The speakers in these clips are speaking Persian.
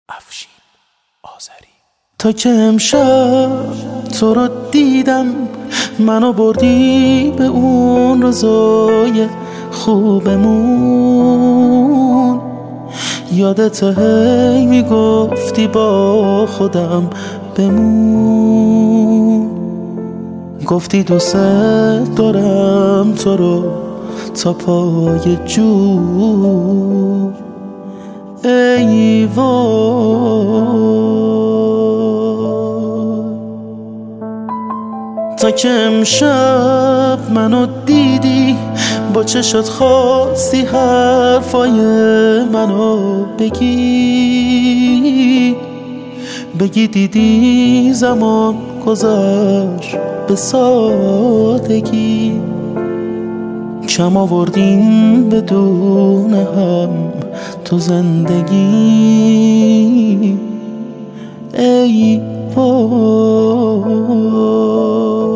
افشین آذری. تا که امشب تو رو دیدم، منو بردی به اون روزای خوبمون. یادت هی میگفتی با خودم بمون، گفتی دوست دارم تو رو تا پای جو. ای وای، تا که امشب منو دیدی، با چشات خواستی حرفای منو بگی دیدی زمان گذشت به سادگی. کم آوردیم بدون هم تو زندگی. ای وای،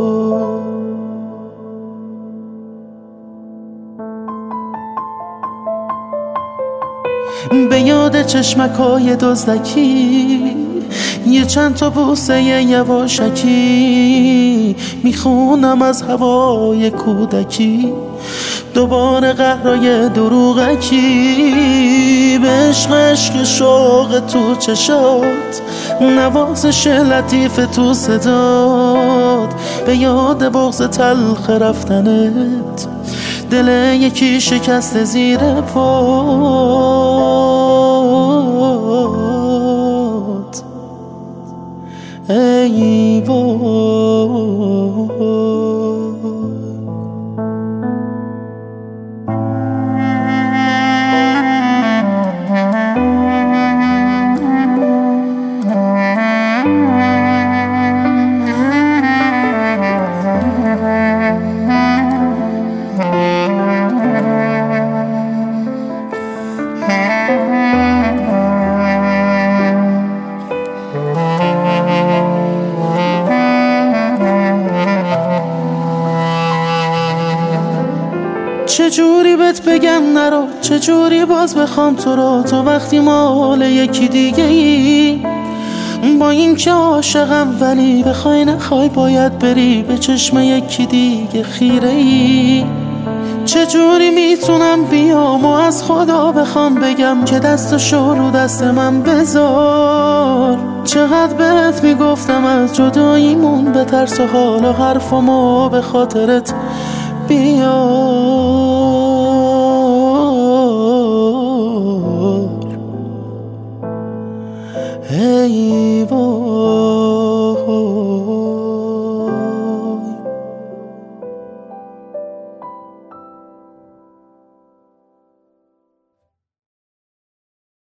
به یاد چشمکای دزدکی، یه چند تا بوسه یواشکی، میخونم از هوای کودکی دوباره قهرای دروغکی. به عشق شوق تو چشات، نوازش لطیف تو صدات، به یاد بغض تلخ رفتنت، دل یکی شکست زیر پات. ای وای، چجوری بهت بگم نرو، چجوری باز بخوام تو رو، تو وقتی مال یکی دیگه ای. با این که عاشقم ولی بخوای نخوای باید بری، به چشم یکی دیگه خیره ای. چجوری میتونم بیام و از خدا بخوام بگم که دستشو رو دست من بذار. چقدر بهت میگفتم از جداییمون بترس و حال و حرفمو به خاطرت بیار. ای وای.